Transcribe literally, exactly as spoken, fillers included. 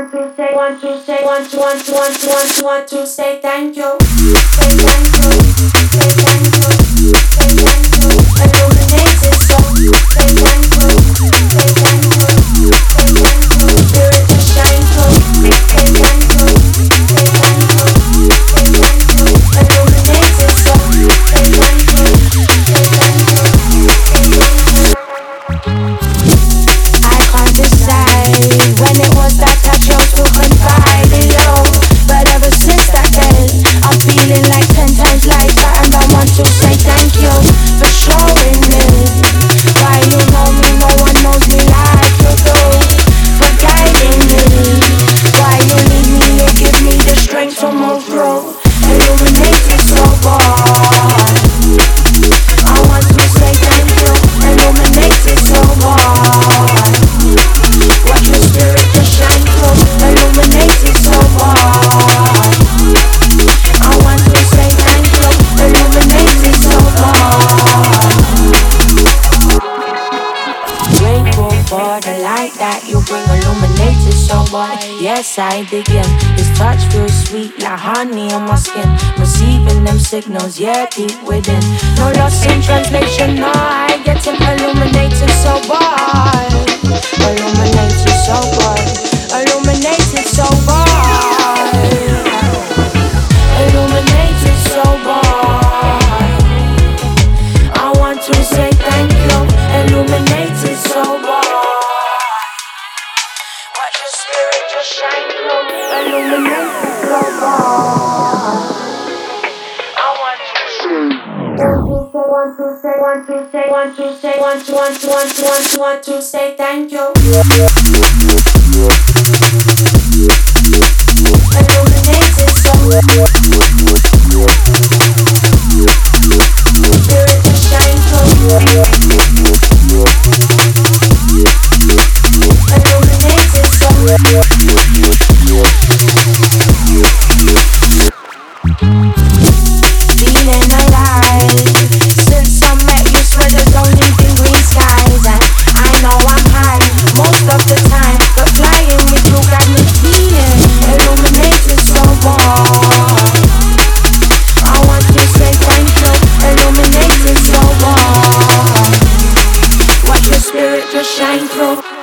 want to say, want to say, want to, want to, want to, want to, want to say thank you. Say thank you. Say thank you. Say thank you. Illuminated soul. Say thank you. Say thank you. Say thank you. Spirit to shine through. Say thank you. Say thank you. Say thank you. Illuminated soul. Say thank you. Say thank you. Say thank you. I can't decide when it was that I chose to confide in you, but ever since that day, I'm feeling like ten times lighter, and I want to say thank you for showing me why you know me, no one knows me like you do, for guiding me, why you lead me and give me the strength to move through, illuminate me so far. I want to say thank you, illuminate me so far. Watch your spirit to shine through, illuminate it so far. I want to say thank you, illuminate it so far. Grateful for the light that you bring, illuminate it so far. Yes, I begin. This touch feels sweet like honey on my skin. Receiving them signals, yeah, deep within. No loss in translation, no, I get him illuminated so bright. Illuminated so bright. Illuminated so bright. Illuminated so bright. I want to say thank you. Illuminated so bright. Watch your spirit just shine through. Illuminated so bright. I want to say, want to say, want to say, want to say, want to, want to, want to, want to, want to say thank you. Illuminated so spirit to shine through. Illuminated so feeling alive. Since I met you, swear there's only been green skies, and I know I'm high most of the time, but flying with you got me feeling illuminated so warm. I want to say thank you, illuminated so warm. Watch your spirit just shine through.